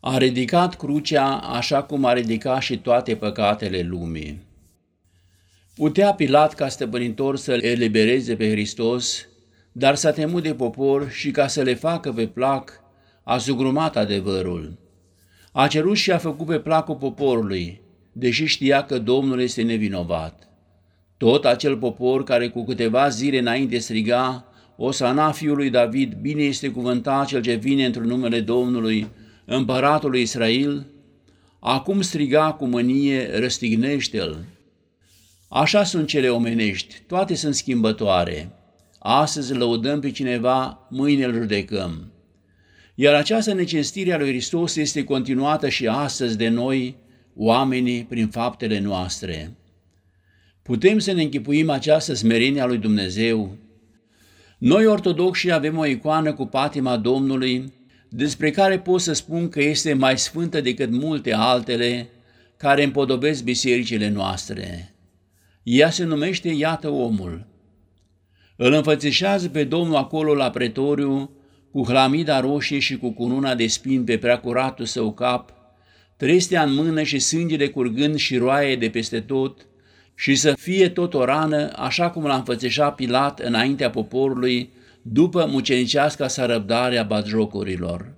A ridicat crucea așa cum a ridicat și toate păcatele lumii. Putea Pilat ca stăpânitor să-l elibereze pe Hristos, dar s-a temut de popor și ca să le facă pe plac, a zugrumat adevărul. A cerut și a făcut pe placul poporului, deși știa că Domnul este nevinovat. Tot acel popor care cu câteva zile înainte striga, Osana fiului David, bine este cuvântat cel ce vine într-un numele Domnului, împăratul lui Israel, acum striga cu mânie, răstignește-l. Așa sunt cele omenești, toate sunt schimbătoare. Astăzi lăudăm pe cineva, mâine îl judecăm. Iar această necinstire a lui Hristos este continuată și astăzi de noi, oamenii, prin faptele noastre. Putem să ne închipuim această smerenie a lui Dumnezeu? Noi, ortodoxi, avem o icoană cu patima Domnului, despre care pot să spun că este mai sfântă decât multe altele care împodobesc bisericile noastre. Ea se numește Iată omul. Îl înfățișează pe Domnul acolo la pretoriu, cu hlamida roșie și cu cununa de spini pe preacuratul său cap, trestea în mână și sângele curgând și roaie de peste tot, și să fie tot o rană, așa cum l-a înfățișat Pilat înaintea poporului, după muceniceasca sa răbdare a batjocurilor.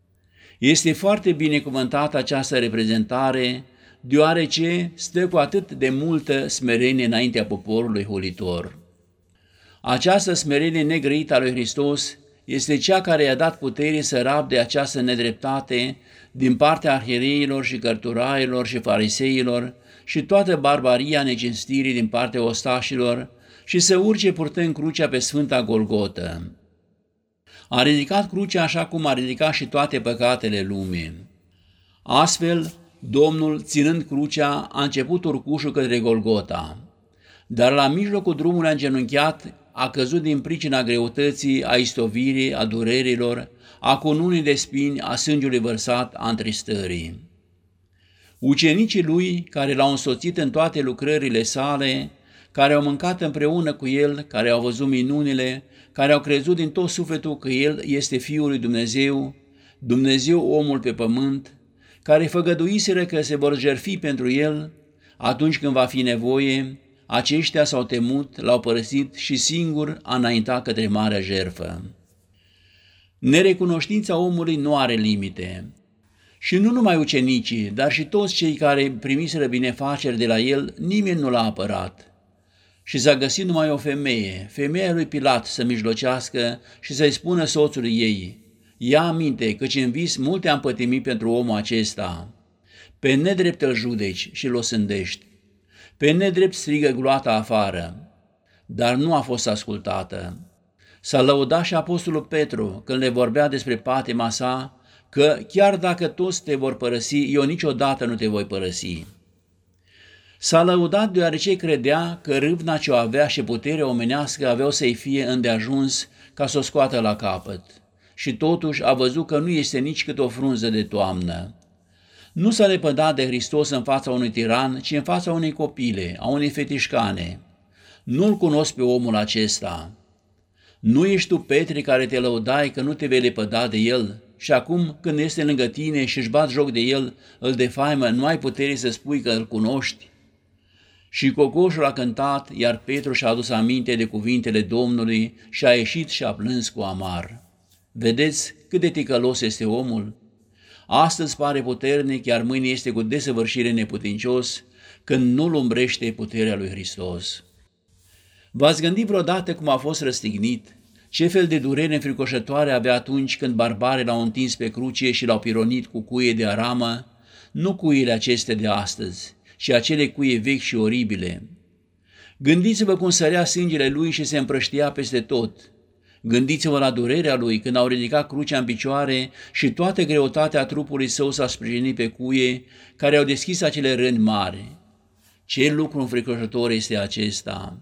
Este foarte binecuvântată această reprezentare, deoarece stă cu atât de multă smerenie înaintea poporului hulitor. Această smerenie negrăită a lui Hristos este cea care i-a dat putere să rabde această nedreptate din partea arhiereilor și cărturailor și fariseilor și toată barbaria necinstirii din partea ostașilor și să urce purtând crucea pe Sfânta Golgotă. A ridicat crucea așa cum a ridicat și toate păcatele lumii. Astfel, Domnul, ținând crucea, a început urcușul către Golgota, dar la mijlocul drumului a îngenunchiat, a căzut din pricina greutății, a istovirii, a durerilor, a cununii de spini, a sângiului vărsat, a întristării. Ucenicii lui, care l-au însoțit în toate lucrările sale, care au mâncat împreună cu el, care au văzut minunile, care au crezut din tot sufletul că el este Fiul lui Dumnezeu, Dumnezeu omul pe pământ, care făgăduiseră că se vor jertfi pentru el, atunci când va fi nevoie, aceștia s-au temut, l-au părăsit și singur a înaintat către marea jertfă. Nerecunoștința omului nu are limite. Și nu numai ucenicii, dar și toți cei care primiseră binefaceri de la el, nimeni nu l-a apărat. Și s-a găsit numai o femeie, femeia lui Pilat, să mijlocească și să-i spună soțului ei, ia aminte, căci în vis multe am pătimit pentru omul acesta. Pe nedrept îl judeci și l-o sândești. Pe nedrept strigă gloata afară, dar nu a fost ascultată. S-a lăudat și apostolul Petru când le vorbea despre patima sa, că chiar dacă toți te vor părăsi, eu niciodată nu te voi părăsi. S-a lăudat deoarece credea că râvna ce o avea și puterea omenească aveau să-i fie îndeajuns ca să o scoată la capăt. Și totuși a văzut că nu este nici cât o frunză de toamnă. Nu s-a lepădat de Hristos în fața unui tiran, ci în fața unei copile, a unei fetișcane. Nu-l cunosc pe omul acesta. Nu ești tu, Petre, care te lăudai că nu te vei lepăda de el și acum, când este lângă tine și își bat joc de el, îl defaimă, nu ai putere să spui că îl cunoști? Și cocoșul a cântat, iar Petru și-a adus aminte de cuvintele Domnului și a ieșit și a plâns cu amar. Vedeți cât de ticălos este omul? Astăzi pare puternic, iar mâine este cu desăvârșire neputincios, când nu-l umbrește puterea lui Hristos. V-ați gândit vreodată cum a fost răstignit? Ce fel de durere înfricoșătoare avea atunci când barbarii l-au întins pe cruce și l-au pironit cu cuie de aramă? Nu cuiele acestea de astăzi, ci acele cuie vechi și oribile. Gândiți-vă cum sărea sângele lui și se împrăștia peste tot. Gândiți-vă la durerea lui când au ridicat crucea în picioare și toată greutatea trupului său s-a sprijinit pe cuie care au deschis acele răni mari. Ce lucru înfricoșător este acesta!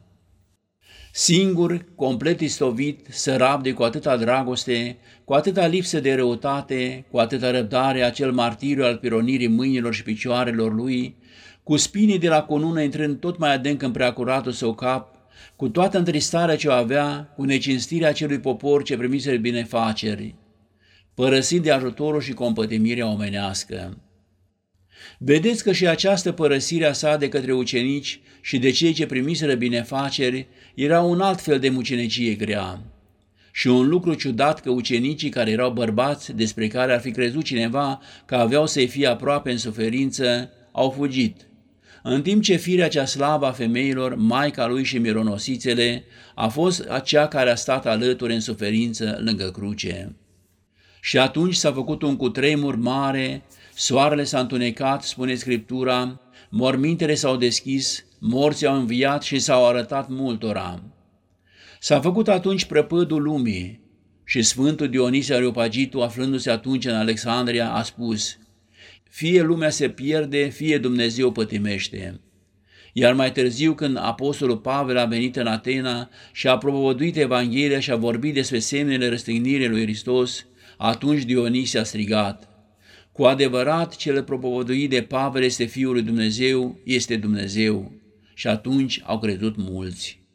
Singur, complet istovit, să rabde cu atâta dragoste, cu atâta lipsă de răutate, cu atâta răbdare acel martiriu al pironirii mâinilor și picioarelor lui, cu spinii de la cunună intrând tot mai adânc în preacuratul său cap, cu toată întristarea ce o avea, cu necinstirea acelui popor ce primise binefaceri. părăsit de ajutorul și compătimirea omenească. Vedeți că și această părăsire a sa de către ucenici și de cei ce primiseră binefaceri era un alt fel de mucenecie grea. Și un lucru ciudat că ucenicii care erau bărbați, despre care ar fi crezut cineva că aveau să-i fie aproape în suferință, au fugit, în timp ce firea cea slabă a femeilor, maica lui și mironosițele, a fost aceea care a stat alături în suferință lângă cruce. Și atunci s-a făcut un cutremur mare, soarele s-a întunecat, spune Scriptura, mormintele s-au deschis, morții au înviat și s-au arătat multora. S-a făcut atunci prăpădul lumii și Sfântul Dionisie Areopagitul, aflându-se atunci în Alexandria, a spus: fie lumea se pierde, fie Dumnezeu pătimește. Iar mai târziu, când apostolul Pavel a venit în Atena și a propovăduit Evanghelia și a vorbit despre semnele răstignirii lui Hristos, atunci Dionisie a strigat: cu adevărat, cel propovăduit de Pavel este Fiul lui Dumnezeu, este Dumnezeu. Și atunci au crezut mulți.